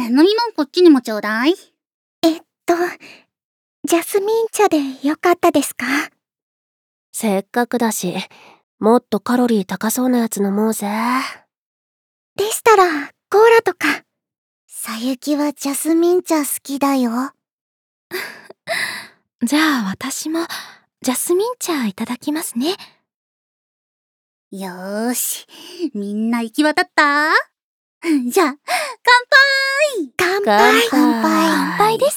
飲み物こっちにもちょうだい。 ジャスミン茶でよかったですか？ せっかくだし、もっとカロリー高そうなやつ飲もうぜ。 でしたら、コーラとか。 さゆきはジャスミン茶好きだよ。 じゃあ私も、ジャスミン茶いただきますね。 よーし、みんな行き渡った？じゃあ、乾杯！ 乾杯です。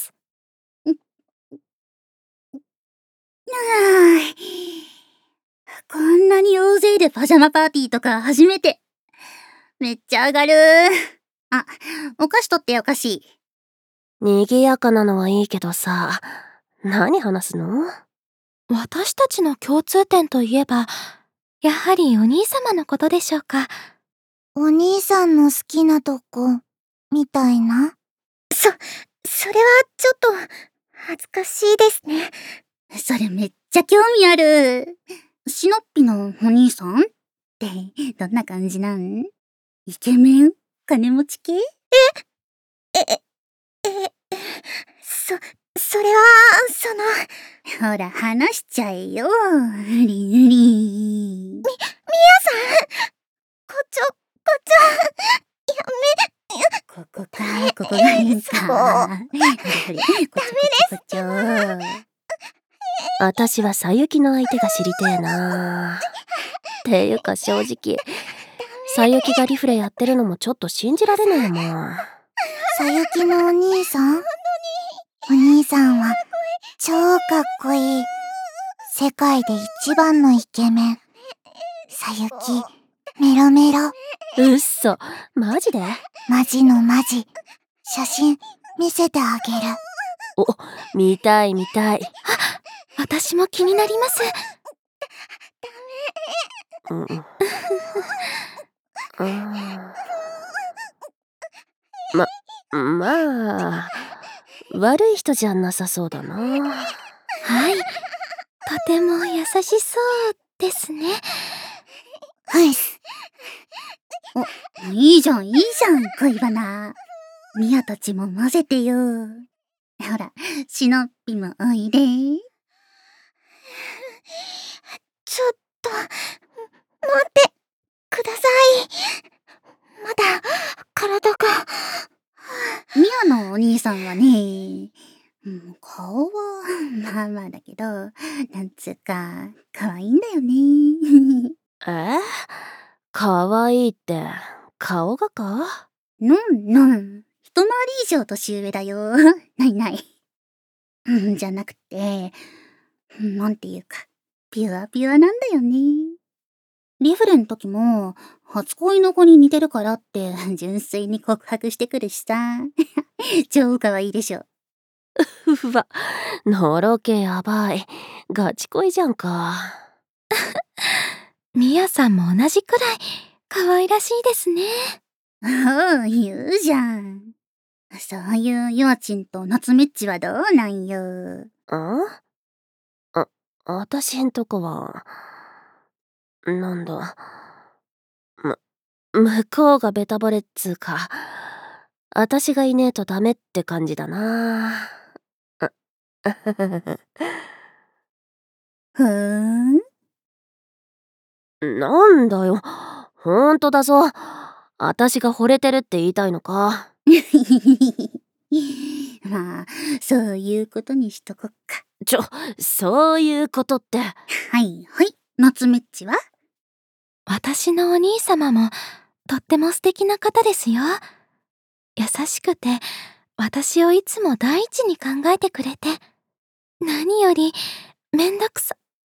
こんなに大勢でパジャマパーティーとか初めて。めっちゃ上がる。あ、お菓子取ってお菓子。 賑やかなのはいいけどさ、何話すの？ 私たちの共通点といえば、やはりお兄様のことでしょうか。 お兄さんの好きなとこ、みたいな。 それはちょっと、恥ずかしいですね。 それめっちゃ興味ある。シノッピのお兄さんってどんな感じなん？イケメン？金持ち系？ それは、 ほら話しちゃえよ、リリー。 こっちょ、 ここがいいか。ほれ、こっち。 私はさゆきの相手が知りてえな。っていうか正直、さゆきがリフレやってるのもちょっと信じられねえもん。 さゆきのお兄さん？お兄さんは超かっこいい。世界で一番のイケメン。さゆき、メロメロ。 うっそ、マジで？ マジのマジ。写真見せてあげる。 お、見たい。 私も気になります。 まあ、悪い人じゃなさそうだな。 はい。とても優しそうですね。 はいっす。お、いいじゃん、恋バナ。ミヤたちも混ぜてよ。ほら、シノッピもおいで。 ちょっと、待ってください。まだ、体が。 ミヤのお兄さんはね、顔はまあまあだけど、なんつうか、可愛いんだよね。 かわいいって、顔がか？ のん。一回り以上年上だよ。ない。じゃなくて、なんていうか、ピュアなんだよね。リフレの時も、初恋の子に似てるからって、純粋に告白してくるしさ。超可愛いでしょ。 うわ、のろけやばい。ガチ恋じゃんか。 ミヤさんも同じくらい、可愛らしいですね。 おう、言うじゃん。そういうヨアチンと夏メッチはどうなんよ。 私んとこは、なんだ。向こうがベタ惚れっつうか、私がいねえとダメって感じだな。 ふーん。 なんだよ、ほんとだぞ。私が惚れてるって言いたいのか？ まあ、そういうことにしとこっか。 そういうことって。 はい、夏メッチは？ 私のお兄様も、とっても素敵な方ですよ。優しくて、私をいつも第一に考えてくれて、何より、めんどくさ。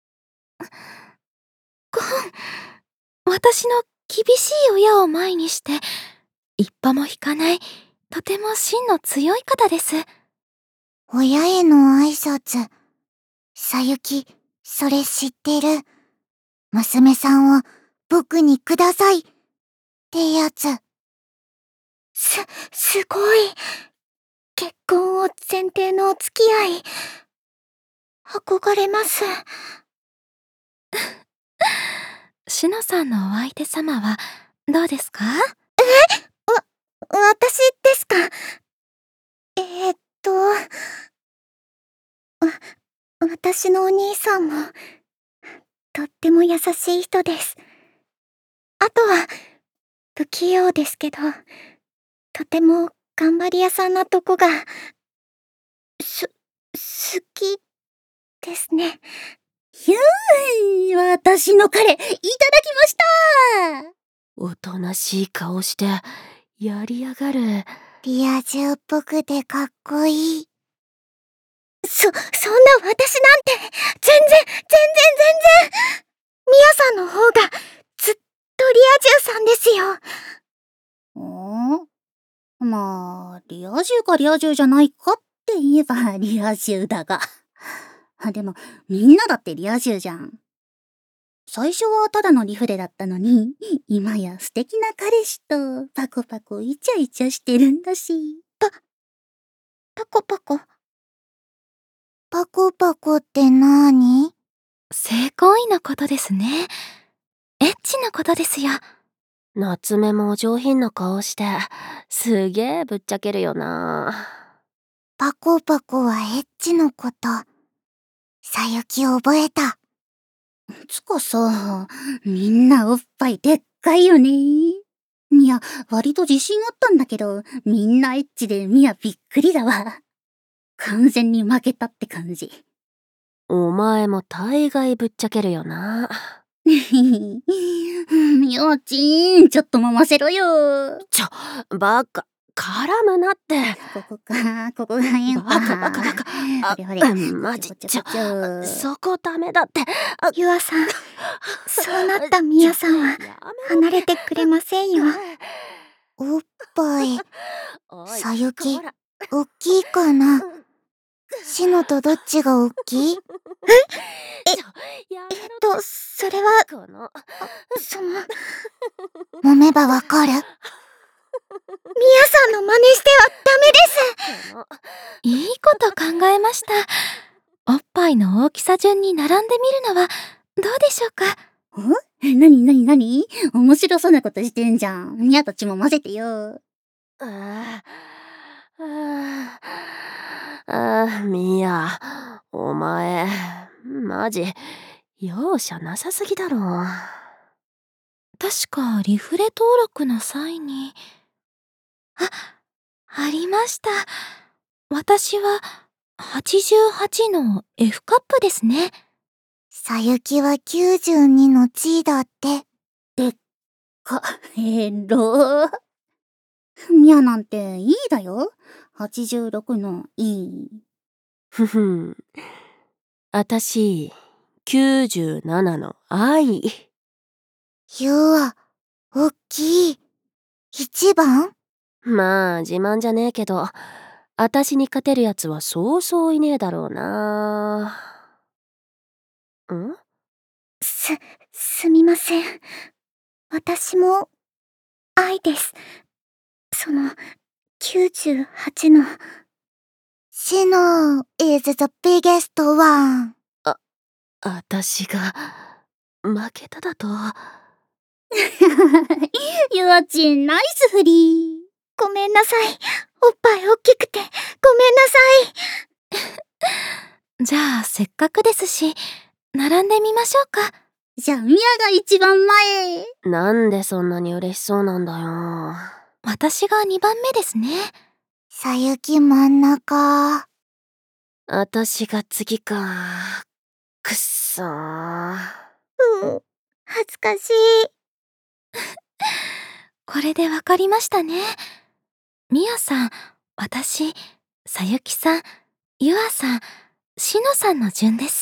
私の厳しい親を前にして、一歩も引かない、とても芯の強い方です。 親への挨拶。さゆき、それ知ってる。娘さんを僕にください。ってやつ。 すごい。結婚を前提のお付き合い。憧れます。しのさんのお相手様は、どうですか？ 私ですか？ 私のお兄さんも、とっても優しい人です。あとは、不器用ですけど、とても頑張り屋さんなとこが、好きですね。 ひゅーん、私の彼、いただきました。 おとなしい顔して、やりやがる。 リア充っぽくてかっこいい。そんな私なんて、全然ミヤさんの方が、ずっとリア充さんですよ。 まあ、リア充かリア充じゃないかって言えばリア充だが。でも、みんなだってリア充じゃん。最初はただのリフレだったのに、今や素敵な彼氏とパコパコイチャイチャしてるんだし。 パコパコ。パコパコってなーに？ 性行為のことですね。エッチなことですよ。 夏目もお上品な顔して、すげえぶっちゃけるよな。 パコパコはエッチのこと。さゆき覚えた。 つかさ、みんなおっぱいでっかいよね。いや、割と自信あったんだけど、みんなエッチでミヤびっくりだわ。完全に負けたって感じ。 お前も大概ぶっちゃけるよな。 幼稚園、ちょっと揉ませろよ。 バカ、絡むなって。 ここが変バカ。マジ、そこダメだって。 ユアさん、そうなったミヤさんは、離れてくれませんよ。おっぱい、さゆき、おっきいかな？シノとどっちがおっきい？それは、揉めばわかる？ミヤさんの真似してはダメです。 いいこと考えました。おっぱいの大きさ順に並んでみるのはどうでしょうか？ なに面白そうなことしてんじゃん。ミヤたちも混ぜてよ。 ミヤ、お前、マジ、容赦なさすぎだろ。 確かリフレ登録の際に、ありました。私は88の F カップですね。 さゆきは92の G だって。 ミヤなんていいだよ。86のいい。 あたし、97の愛。 ユア、おっきい。一番？ まあ、自慢じゃねえけど、あたしに勝てるやつはそうそういねえだろうな。 すみません。私も、愛です。その、98の。シノ is the biggest one。 あたしが、負けただと。 幼稚園ナイスフリー。 ごめんなさい。おっぱい大きくて、ごめんなさい。じゃあ、せっかくですし、並んでみましょうか。 じゃあ、ミヤが一番前。 なんでそんなに嬉しそうなんだよ。 私が2番目ですね。 さゆき真ん中。 あたしが次か。くっそー。 恥ずかしい。 これでわかりましたね。ミヤさん、私、さゆきさん、ユアさん、シノさんの順です。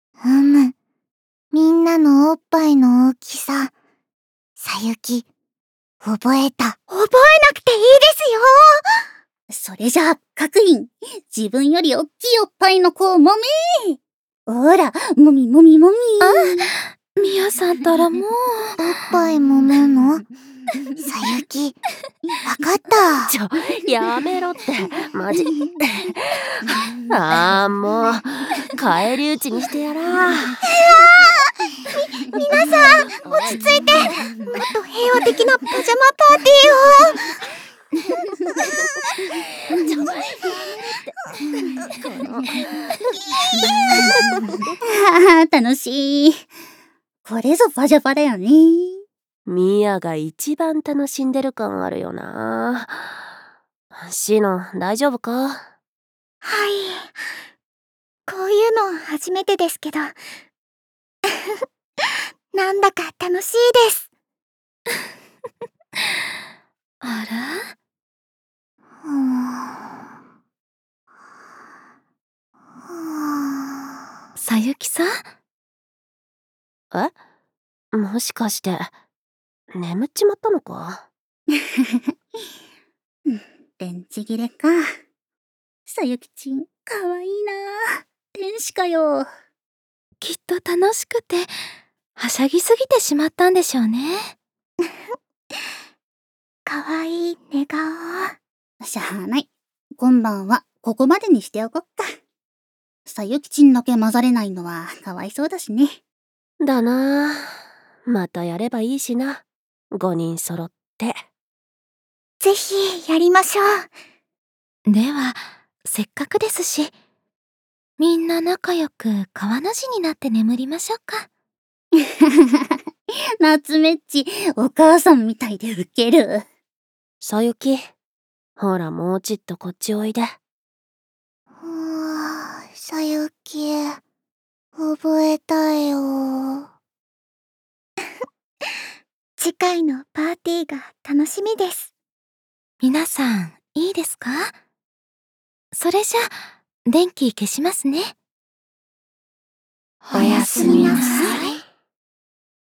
みんなのおっぱいの大きさ、さゆき、覚えた。覚えなくていいですよ。 それじゃあ、各員、自分より大きいおっぱいの子を揉めー。ほら、もみ。 ミヤさんたらもう。 おっぱい揉むの？さゆき、わかった。 やめろって、マジ。もう、返り討ちにしてやら。 皆さん、落ち着いて、もっと平和的なパジャマパーティーを。 これぞパジャパだよね。 ミアが一番楽しんでる感あるよな。シノ、大丈夫か？ はい。こういうの初めてですけど、なんだか楽しいです。 あら？さゆきさん？ もしかして、眠っちまったのか？ 電池切れか。さゆきちん、かわいいな。天使かよ。 きっと楽しくて、はしゃぎすぎてしまったんでしょうね。 かわいい寝顔。 しゃあない。今晩はここまでにしておこっか。さゆきちんだけ混ざれないのはかわいそうだしね。 だな。またやればいいしな。5人揃って。 ぜひやりましょう。 では、せっかくですし、みんな仲良く川の字になって眠りましょうか。 夏目っち、お母さんみたいでウケる。 さゆき、ほらもうちっとこっちおいで。 さゆき、覚えたいよ。次回のパーティーが楽しみです。 皆さん、いいですか？それじゃ、電気消しますね。 おやすみなさい。